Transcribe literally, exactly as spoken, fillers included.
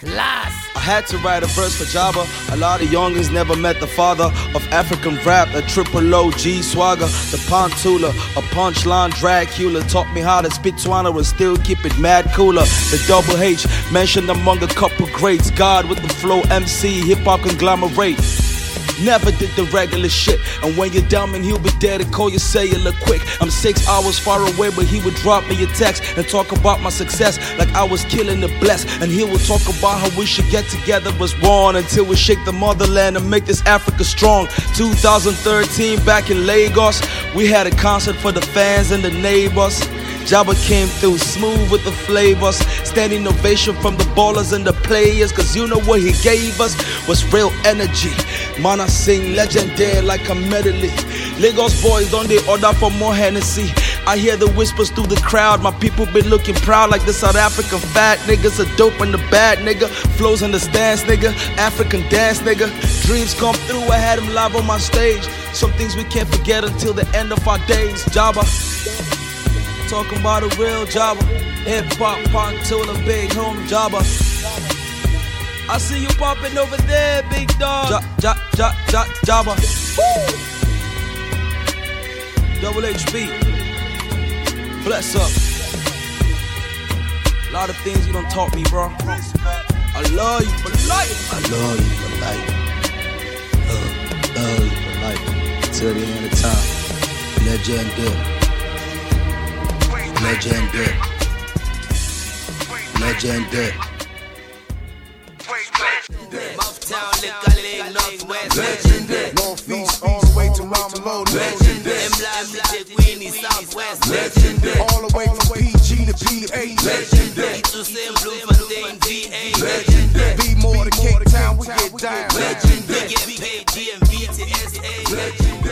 Class. I had to write a verse for Jabba. A lot of youngins never met the father of African rap, a triple O G swagger, the Pantula, a punchline Dracula. Taught me how to spit Twana and still keep it mad cooler. The double H, mentioned among a couple greats. God with the flow, M C, hip hop conglomerate. Never did the regular shit. And when you're down, man, he'll be there to call your cellular quick. I'm six hours far away, but he would drop me a text and talk about my success like I was killing the blessed. And he would talk about how we should get together as one until we shake the motherland and make this Africa strong. two thousand thirteen, back in Lagos, we had a concert for the fans and the neighbors. Jabba came through smooth with the flavors. Standing ovation from the ballers and the players, cause you know what he gave us was real energy. Man, I sing legendary like a medley. Lagos boys don't they order for more Hennessy. I hear the whispers through the crowd. My people been looking proud like the South African fat niggas. A dope and the bad nigga. Flows in the stance nigga. African dance nigga. Dreams come through, I had him live on my stage. Some things we can't forget until the end of our days. Jabba, talking about a real Jabba. Hip hop, Pantula, big home Jabba. I see you popping over there, big dog. Ja, ja, ja, ja, Jabba. Woo! Double H B. Bless up. A lot of things you done taught me, bro. I love you for life. I love you for life. Love, love you for life. Till the end of time. Legendary. Legendary. Legendary. Mouthtown, Liquor Northwest. Legendary. Northeast, all the way to Marmalade. Legendary. Legendary. Queenie, Southwest. Legendary. All the way from P G to P A. Legendary. To Saint Bloemfontein, V A. Legendary. Be more to Cape Town, we get down. Legendary. We get paid G M V to S A. Legendary.